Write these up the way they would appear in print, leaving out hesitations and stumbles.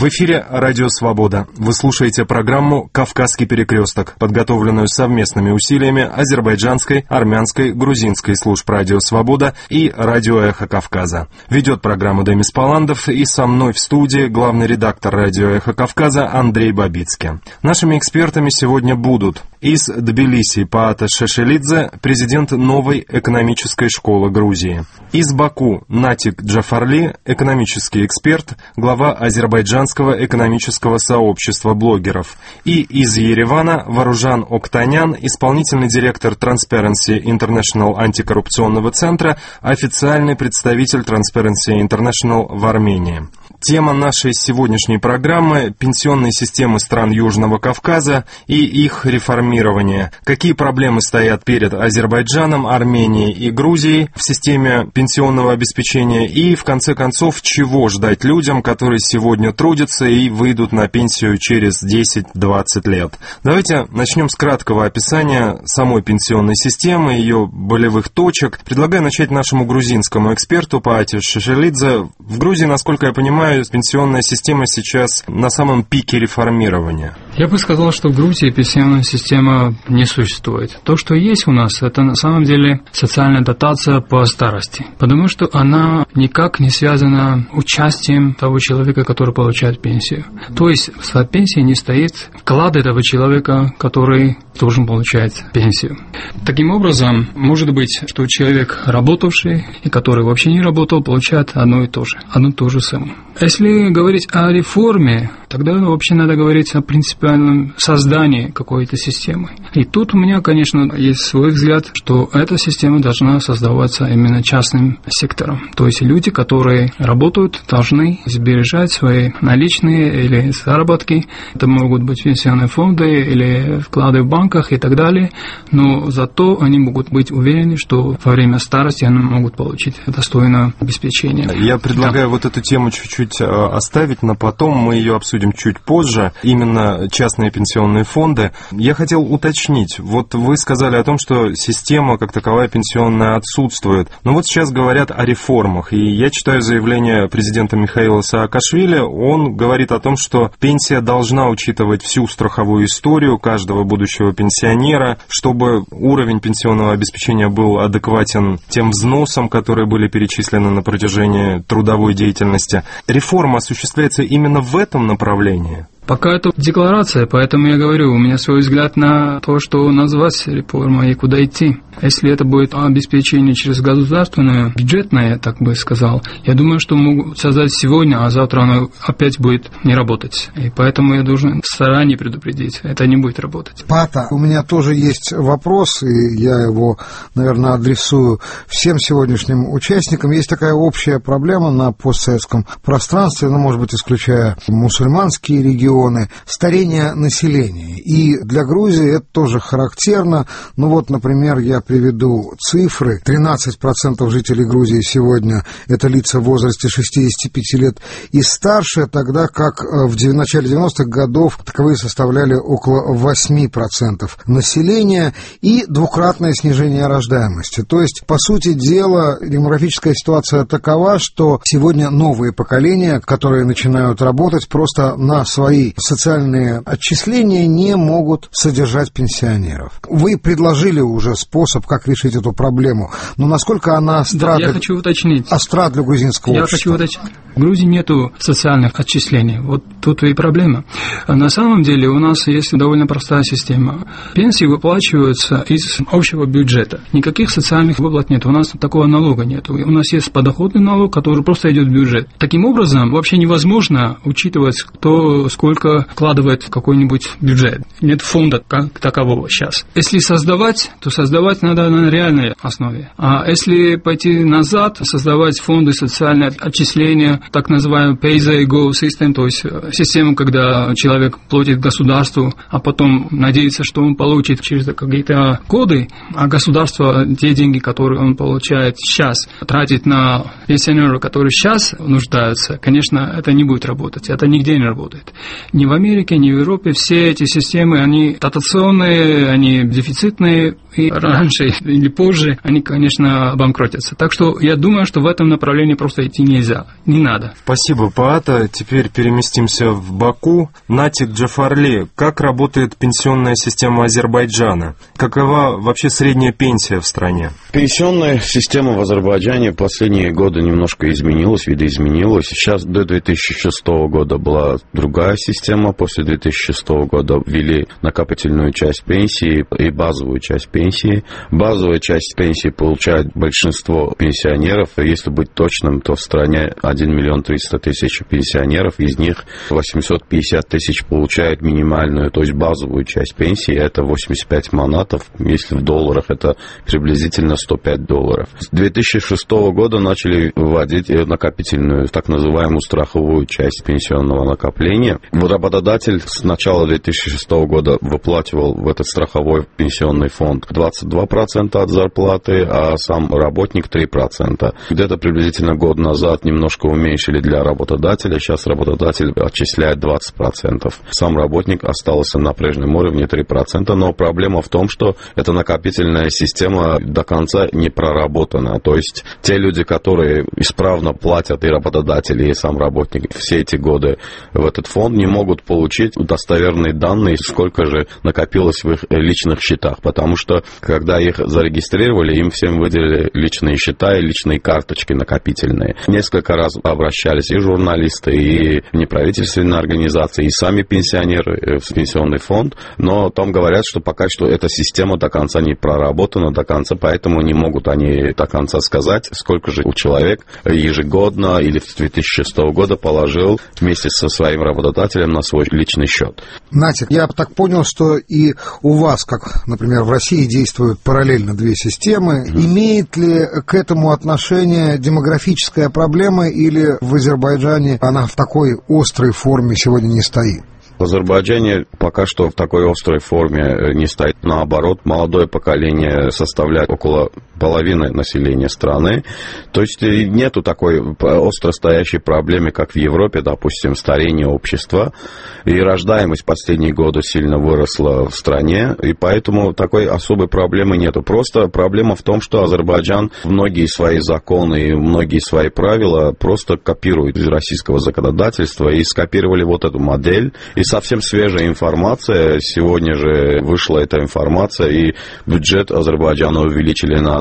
В эфире «Радио Свобода». Вы слушаете программу «Кавказский перекресток», подготовленную совместными усилиями азербайджанской, армянской, грузинской служб «Радио Свобода» и «Радио Эхо Кавказа». Ведет программу Демис Паландов, и со мной в студии главный редактор «Радио Эхо Кавказа» Андрей Бабицкий. Нашими экспертами сегодня будут из Тбилиси Паата Шешелидзе, президент новой экономической школы Грузии; из Баку Натик Джафарли, экономический эксперт, глава Азербайджанского экономического сообщества блогеров; и из Еревана Варужан Октанян, исполнительный директор Transparency International антикоррупционного центра, официальный представитель Transparency International в Армении. Тема нашей сегодняшней программы – пенсионные системы стран Южного Кавказа и их реформирование. Какие проблемы стоят перед Азербайджаном, Арменией и Грузией в системе пенсионного обеспечения и, в конце концов, чего ждать людям, которые сегодня трудятся и выйдут на пенсию через 10-20 лет. Давайте начнем с краткого описания самой пенсионной системы, ее болевых точек. Предлагаю начать нашему грузинскому эксперту Паате Шешелидзе. В Грузии, насколько я понимаю, пенсионная система сейчас на самом пике реформирования. Я бы сказал, что в Грузии пенсионная система не существует. То, что есть у нас, это на самом деле социальная дотация по старости, потому что она никак не связана с участием того человека, который получает пенсию. То есть в пенсии не стоит вклад этого человека, который должен получать пенсию. Таким образом, может быть, что человек, работавший и который вообще не работал, получает одно и то же самое. Если говорить о реформе, тогда вообще надо говорить о принципиальном создании какой-то системы. И тут у меня, конечно, есть свой взгляд, что эта система должна создаваться именно частным сектором. То есть люди, которые работают, должны сбережать свои наличные или заработки. Это могут быть пенсионные фонды или вклады в банках и так далее. Но зато они могут быть уверены, что во время старости они могут получить достойное обеспечение. Я предлагаю вот эту тему чуть-чуть оставить на потом, мы ее обсудим чуть позже, именно частные пенсионные фонды. Я хотел уточнить, вот вы сказали о том, что система как таковая пенсионная отсутствует, но вот сейчас говорят о реформах, и я читаю заявление президента Михаила Саакашвили, он говорит о том, что пенсия должна учитывать всю страховую историю каждого будущего пенсионера, чтобы уровень пенсионного обеспечения был адекватен тем взносам, которые были перечислены на протяжении трудовой деятельности. Реформа осуществляется именно в этом направлении? Пока это декларация, поэтому я говорю, у меня свой взгляд на то, что назвать реформой и куда идти. Если это будет обеспечение через государственное, бюджетное, я так бы сказал, я думаю, что могут создать сегодня, а завтра оно опять будет не работать. И поэтому я должен заранее предупредить, это не будет работать. Паата, у меня тоже есть вопрос, и я его, наверное, адресую всем сегодняшним участникам. Есть такая общая проблема на постсоветском пространстве, может быть, исключая мусульманские регионы, старение населения. И для Грузии это тоже характерно. Вот, например, я приведу цифры. 13% жителей Грузии сегодня это лица в возрасте 65 лет и старше, тогда как в начале 90-х годов таковые составляли около 8% населения, и двукратное снижение рождаемости. То есть, по сути дела, демографическая ситуация такова, что сегодня новые поколения, которые начинают работать, просто на свои социальные отчисления не могут содержать пенсионеров. Вы предложили уже способ, как решить эту проблему, но насколько она остра, я хочу уточнить. Остра для грузинского общества? Я хочу уточнить. В Грузии нету социальных отчислений. Вот тут и проблема. На самом деле у нас есть довольно простая система. Пенсии выплачиваются из общего бюджета. Никаких социальных выплат нет. У нас такого налога нет. У нас есть подоходный налог, который просто идет в бюджет. Таким образом, вообще невозможно учитывать, кто сколько вкладывает в какой-нибудь бюджет. Нет фонда как такового сейчас. Если создавать, то создавать надо на реальной основе. А если пойти назад, создавать фонды социальные отчисления, так называемый pay-as-you-go system, то есть систему, когда человек платит государству, а потом надеется, что он получит через какие-то коды, а государство те деньги, которые он получает сейчас, тратит на пенсионеров, которые сейчас нуждаются, конечно, это не будет работать, это нигде не работает. ни в Америке, ни в Европе все эти системы, они дотационные, они дефицитные, и раньше или позже они, конечно, обанкротятся. Так что я думаю, что в этом направлении просто идти нельзя, не надо. Спасибо, Паата. Теперь переместимся в Баку. Натик Джафарли, как работает пенсионная система Азербайджана? Какова вообще средняя пенсия в стране? Пенсионная система в Азербайджане последние годы немножко изменилась, видоизменилась. Сейчас до 2006 года была другая система. После 2006 года ввели накопительную часть пенсии и базовую часть пенсии. Базовая часть пенсии получает большинство пенсионеров. И если быть точным, то в стране 1 миллион 300 тысяч пенсионеров. Из них 850 тысяч получают минимальную, то есть базовую часть пенсии. Это 85 манатов. Если в долларах, это приблизительно $105. С 2006 года начали вводить накопительную, так называемую страховую часть пенсионного накопления. Работодатель с начала 2006 года выплачивал в этот страховой пенсионный фонд 22% от зарплаты, а сам работник 3%. Где-то приблизительно год назад немножко уменьшили для работодателя, сейчас работодатель отчисляет 20%. Сам работник остался на прежнем уровне 3%, но проблема в том, что эта накопительная система до конца не проработана. То есть те люди, которые исправно платят, и работодатели, и сам работник все эти годы в этот фонд, не могут получить достоверные данные, сколько же накопилось в их личных счетах, потому что когда их зарегистрировали, им всем выделили личные счета и личные карточки накопительные. Несколько раз обращались и журналисты, и неправительственные организации, и сами пенсионеры в пенсионный фонд, но там говорят, что пока что эта система до конца не проработана, до конца, поэтому не могут они до конца сказать, сколько же у человека ежегодно или с 2006 года положил вместе со своим работодателем на свой личный счет. Натик, я так понял, что и у вас, как, например, в России действуют параллельно две системы. Имеет ли к этому отношение демографическая проблема, или в Азербайджане она в такой острой форме сегодня не стоит? В Азербайджане пока что в такой острой форме не стоит. Наоборот, молодое поколение составляет около половины населения страны. То есть нету такой остро стоящей проблемы, как в Европе, допустим, старение общества. И рождаемость в последние годы сильно выросла в стране, и поэтому такой особой проблемы нету. Просто проблема в том, что Азербайджан многие свои законы и многие свои правила просто копирует из российского законодательства, и скопировали вот эту модель. И совсем свежая информация, сегодня же вышла эта информация, и бюджет Азербайджана увеличили на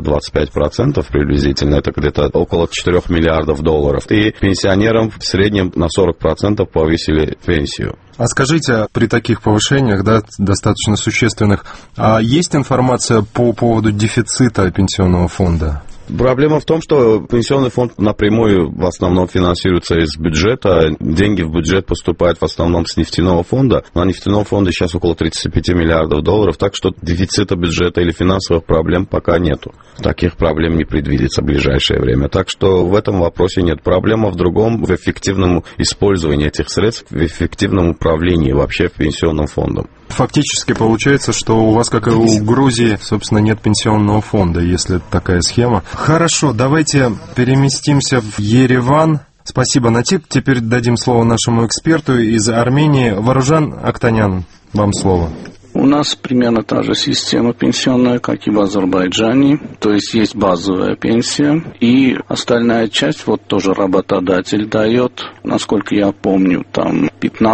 25% приблизительно, это где-то около $4 миллиардов. И пенсионерам в среднем на 40% повысили пенсию. А скажите, при таких повышениях, да, достаточно существенных, есть информация по поводу дефицита пенсионного фонда? Проблема в том, что пенсионный фонд напрямую в основном финансируется из бюджета. Деньги в бюджет поступают в основном с нефтяного фонда. На нефтяного фонда сейчас около $35 миллиардов, так что дефицита бюджета или финансовых проблем пока нету. Таких проблем не предвидится в ближайшее время. Так что в этом вопросе нет. Проблема в другом, в эффективном использовании этих средств, в эффективном управлении вообще пенсионным фондом. Фактически получается, что у вас, как и у Грузии, собственно, нет пенсионного фонда, если такая схема. Хорошо, давайте переместимся в Ереван. Спасибо, Натик. Теперь дадим слово нашему эксперту из Армении. Варужан Актанян, вам слово. У нас примерно та же система пенсионная, как и в Азербайджане. То есть базовая пенсия. И остальная часть, вот тоже работодатель дает, насколько я помню, там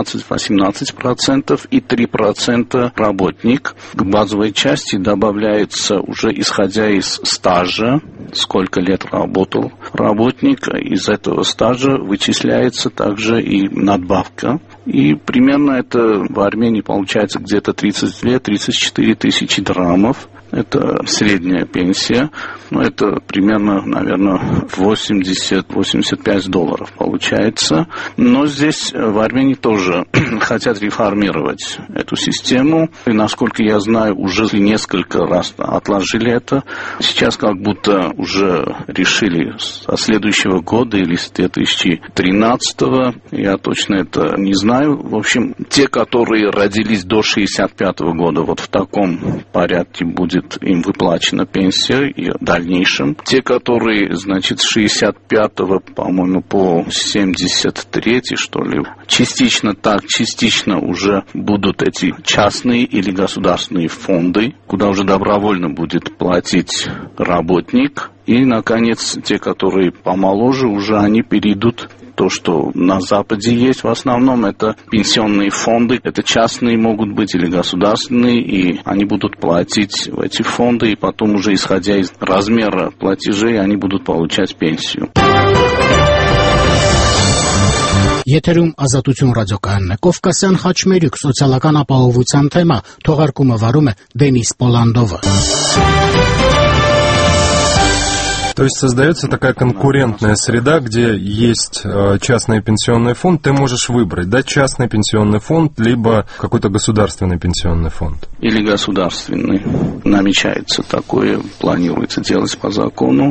15-18% и 3% работник. К базовой части добавляется уже исходя из стажа, сколько лет работал работник. Из этого стажа вычисляется также и надбавка. И примерно это в Армении получается где-то 32-34 тысячи драмов. Это средняя пенсия. Но это примерно, наверное, $80-85 получается. Но здесь в Армении тоже хотят реформировать эту систему. И, насколько я знаю, уже несколько раз отложили это. Сейчас как будто уже решили со следующего года или с 2013. Я точно это не знаю. В общем, те, которые родились до 65 года, вот в таком порядке будет будет им выплачена пенсия и в дальнейшем. Те, которые, значит, с 65-го, по-моему, по 73-й, что ли, частично так, частично уже будут эти частные или государственные фонды, куда уже добровольно будет платить работник. И, наконец, те, которые помоложе, уже они перейдут. То, что на Западе есть в основном, это пенсионные фонды, это частные могут быть или государственные, и они будут платить в эти фонды, и потом уже исходя из размера платежей, они будут получать пенсию. Եթերում ազատություն ռադիոկայանն է։ Կովկասյան խաչմերուկ սոցիալական ապահովության թեմա թողարկումը վարում է Դենիս Պոլանդովը։ То есть создается такая конкурентная среда, где есть частный пенсионный фонд, ты можешь выбрать, да, частный пенсионный фонд, либо какой-то государственный пенсионный фонд. Или государственный. Намечается такое, планируется делать по закону.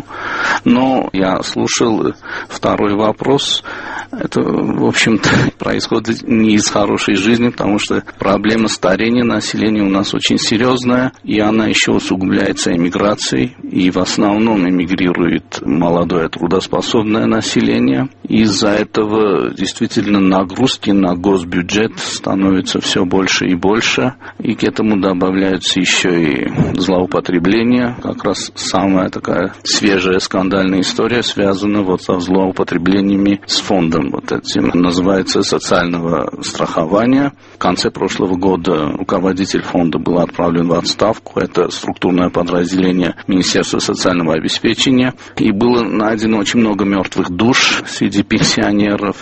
Но я слушал второй вопрос. Это, в общем-то, происходит не из хорошей жизни, потому что проблема старения населения у нас очень серьезная, и она еще усугубляется эмиграцией, и в основном эмигрирует молодое трудоспособное население. Из-за этого действительно нагрузки на госбюджет становятся все больше и больше, и к этому добавляются еще и злоупотребления. Как раз самая такая свежая скандальная история связана вот со злоупотреблениями с фондом вот этим. Называется социального страхования. В конце прошлого года руководитель фонда был отправлен в отставку. Это структурное подразделение Министерства социального обеспечения. И было найдено очень много мертвых душ среди пенсионеров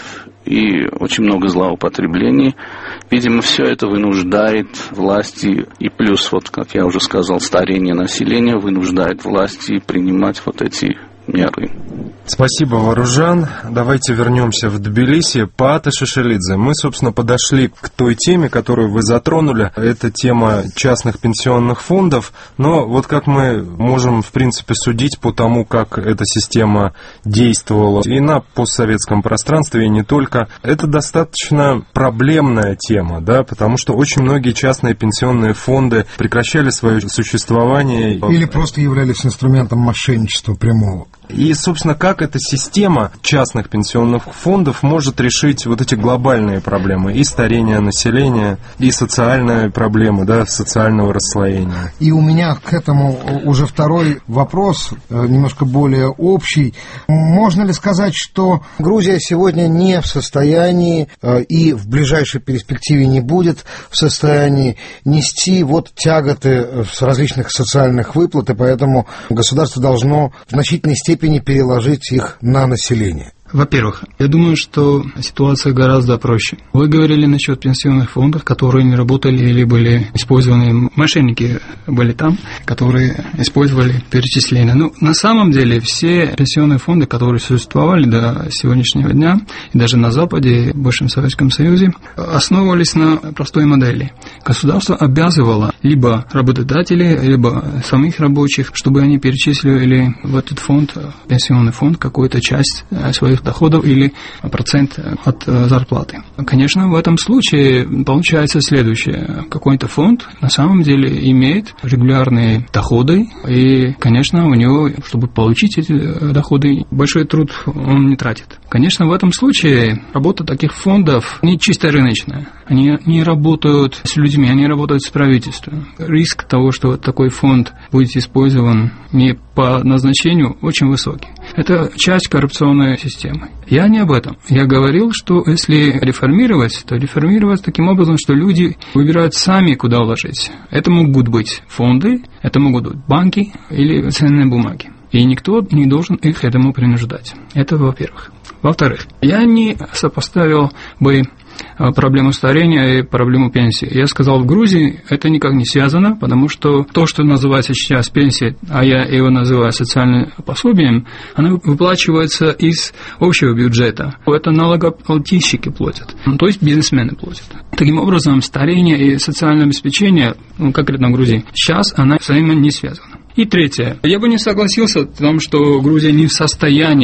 и очень много злоупотреблений. Видимо, все это вынуждает власти, и плюс, вот, как я уже сказал, старение населения вынуждает власти принимать вот эти меры. Спасибо, Варужан. Давайте вернемся в Тбилиси. Паата Шишелидзе, мы, собственно, подошли к той теме, которую вы затронули. Это тема частных пенсионных фондов. Но вот как мы можем, в принципе, судить по тому, как эта система действовала и на постсоветском пространстве, и не только, это достаточно проблемная тема, да, потому что очень многие частные пенсионные фонды прекращали свое существование. Или просто являлись инструментом мошенничества прямого. И, собственно, как эта система частных пенсионных фондов может решить вот эти глобальные проблемы и старения населения, и социальные проблемы, да, социального расслоения. И у меня к этому уже второй вопрос, немножко более общий. Можно ли сказать, что Грузия сегодня не в состоянии и в ближайшей перспективе не будет в состоянии нести вот тяготы с различных социальных выплат, и поэтому государство должно в значительной степени переложить их на население? Во-первых, я думаю, что ситуация гораздо проще. Вы говорили насчет пенсионных фондов, которые не работали или были использованы, мошенники были там, которые использовали перечисления. Но на самом деле все пенсионные фонды, которые существовали до сегодняшнего дня, и даже на Западе, в бывшем Советском Союзе, основывались на простой модели. Государство обязывало либо работодателей, либо самих рабочих, чтобы они перечислили в этот фонд, пенсионный фонд, какую-то часть своих доходов или процент от зарплаты. Конечно, в этом случае получается следующее. Какой-то фонд на самом деле имеет регулярные доходы, и, конечно, у него, чтобы получить эти доходы, большой труд он не тратит. Конечно, в этом случае работа таких фондов не чисто рыночная. Они не работают с людьми, они работают с правительством. Риск того, что такой фонд будет использован не по назначению, очень высокий. Это часть коррупционной системы. Я не об этом. Я говорил, что если реформировать, то реформировать таким образом, что люди выбирают сами, куда вложить. Это могут быть фонды, это могут быть банки или ценные бумаги. И никто не должен их к этому принуждать. Это во-первых. Во-вторых, я не сопоставил бы проблему старения и проблему пенсии. Я сказал, в Грузии это никак не связано, потому что то, что называется сейчас пенсией, а я его называю социальным пособием, оно выплачивается из общего бюджета. Это налогоплательщики платят, то есть бизнесмены платят. Таким образом, старение и социальное обеспечение, конкретно в Грузии, сейчас оно взаимно не связано. И третье. Я бы не согласился с тем, что Грузия не в состоянии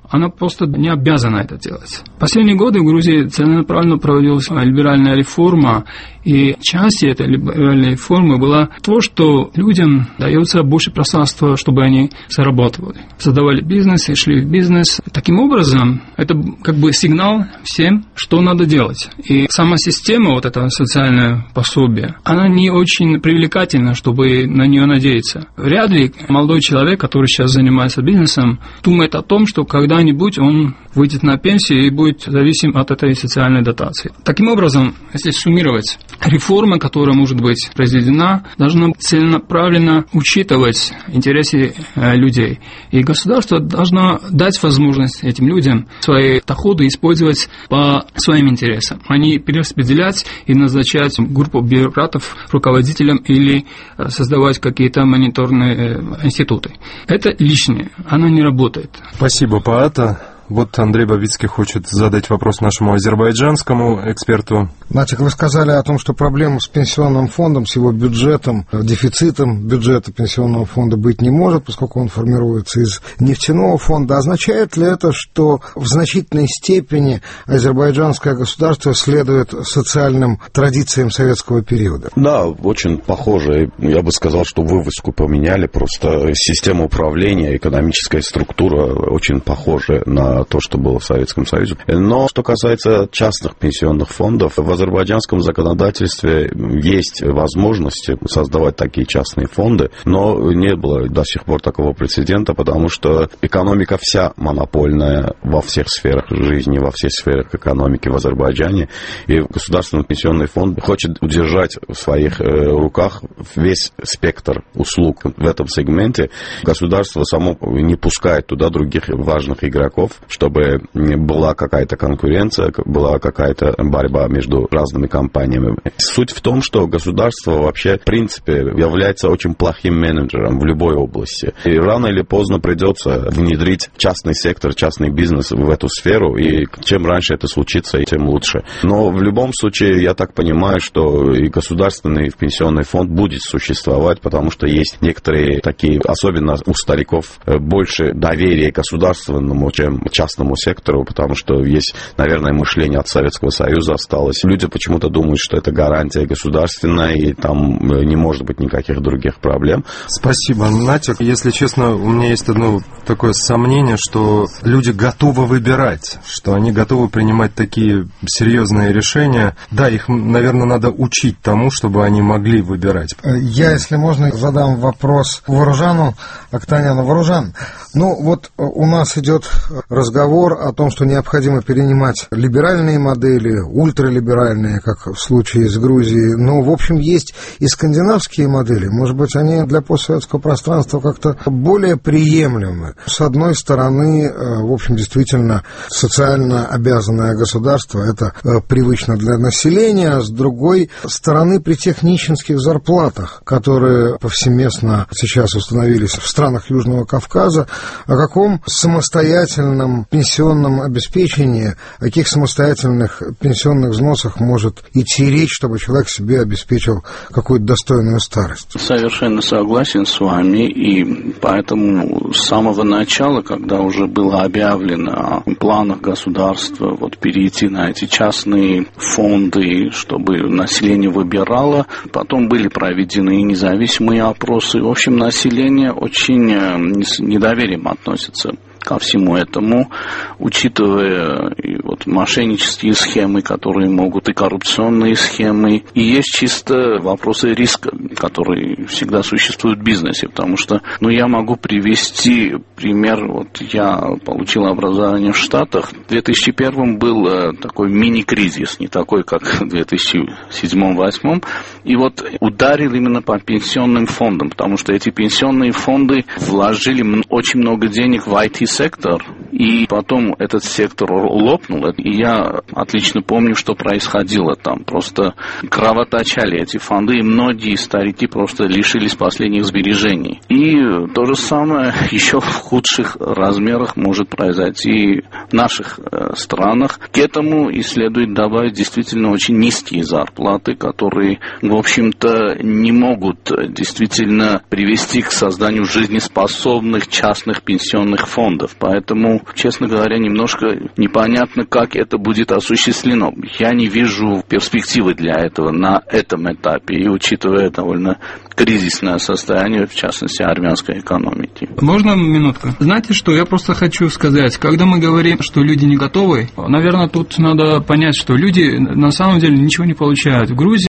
она просто не обязана это делать. В последние годы в Грузии целенаправленно проводилась либеральная реформа, и частью этой либеральной реформы была то, что людям дается больше пространства, чтобы они зарабатывали, создавали бизнес и шли в бизнес. Таким образом, это как бы сигнал всем, что надо делать. И сама система, вот это социальное пособие, она не очень привлекательна, чтобы на нее надеяться. Вряд ли молодой человек, который сейчас занимается бизнесом, думает о том, что когда-нибудь он выйдет на пенсию и будет зависим от этой социальной дотации. Таким образом, если суммировать, реформа, которая может быть произведена, должна целенаправленно учитывать интересы людей. И государство должно дать возможность этим людям свои доходы использовать по своим интересам, а не перераспределять и назначать группу бюрократов руководителям или создавать какие-то мониторные институты. Это лишнее, оно не работает. Спасибо, Паата. Вот Андрей Бабицкий хочет задать вопрос нашему азербайджанскому эксперту. Натик, вы сказали о том, что проблема с пенсионным фондом, с его бюджетом, дефицитом бюджета пенсионного фонда быть не может, поскольку он формируется из нефтяного фонда. Означает ли это, что в значительной степени азербайджанское государство следует социальным традициям советского периода? Да, очень похоже. Я бы сказал, что вывеску поменяли, просто система управления, экономическая структура очень похожа на то, что было в Советском Союзе. Но что касается частных пенсионных фондов, в азербайджанском законодательстве есть возможности создавать такие частные фонды, но не было до сих пор такого прецедента, потому что экономика вся монопольная во всех сферах жизни, во всех сферах экономики в Азербайджане, и государственный пенсионный фонд хочет удержать в своих руках весь спектр услуг в этом сегменте. Государство само не пускает туда других важных игроков, чтобы была какая-то конкуренция, была какая-то борьба между разными компаниями. Суть в том, что государство вообще, в принципе, является очень плохим менеджером в любой области. И рано или поздно придется внедрить частный сектор, частный бизнес в эту сферу, и чем раньше это случится, тем лучше. Но в любом случае, я так понимаю, что и государственный пенсионный фонд будет существовать, потому что есть некоторые такие, особенно у стариков, больше доверия государственному, чем частному сектору, потому что есть, наверное, мышление от Советского Союза осталось. Люди почему-то думают, что это гарантия государственная, и там не может быть никаких других проблем. Спасибо, Натик. Если честно, у меня есть одно такое сомнение, что люди готовы выбирать, что они готовы принимать такие серьезные решения. Да, их, наверное, надо учить тому, чтобы они могли выбирать. Я, если можно, задам вопрос Вооружану, Октаняну. Вооружан, ну вот у нас идет разговор о том, что необходимо перенимать либеральные модели, ультралиберальные, как в случае с Грузией. Но, в общем, есть и скандинавские модели. Может быть, они для постсоветского пространства как-то более приемлемы. С одной стороны, в общем, действительно, социально обязанное государство – это привычно для населения, а с другой стороны, при тех нищенских зарплатах, которые повсеместно сейчас установились в странах Южного Кавказа, о каком самостоятельном пенсионном обеспечении, о каких самостоятельных пенсионных взносах может идти речь, чтобы человек себе обеспечил какую-то достойную старость? Совершенно согласен с вами, и поэтому с самого начала, когда уже было объявлено о планах государства перейти на эти частные фонды, чтобы население выбирало, потом были проведены независимые опросы. В общем, население очень с недоверием относится ко всему этому, учитывая и мошеннические схемы, которые могут, и коррупционные схемы, и есть чисто вопросы риска, которые всегда существуют в бизнесе, потому что, я могу привести пример, я получил образование в Штатах, в 2001 был такой мини-кризис, не такой, как в 2007-2008, и ударил именно по пенсионным фондам, потому что эти пенсионные фонды вложили очень много денег в IT-сектор, и потом этот сектор лопнул, и я отлично помню, что происходило там. Просто кровоточали эти фонды, и многие старики просто лишились последних сбережений. И то же самое еще в худших размерах может произойти в наших странах. К этому и следует добавить действительно очень низкие зарплаты, которые, в общем-то, не могут действительно привести к созданию жизнеспособных частных пенсионных фондов. Поэтому честно говоря, немножко непонятно, как это будет осуществлено. Я не вижу перспективы для этого на этом этапе, и учитывая довольно кризисное состояние, в частности, армянской экономики. Можно минутку? Знаете что, я просто хочу сказать, когда мы говорим, что люди не готовы, наверное, тут надо понять, что люди на самом деле ничего не получают. В Грузии